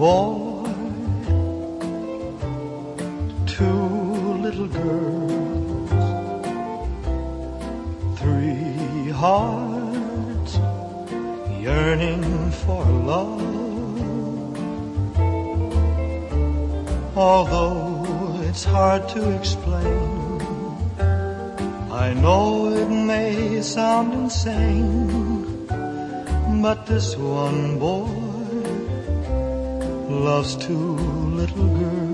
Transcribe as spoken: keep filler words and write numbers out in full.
boy, two little girls, three hearts yearning for love. Although it's hard to explain, I know it may sound insane, but this one boy loves two little girls.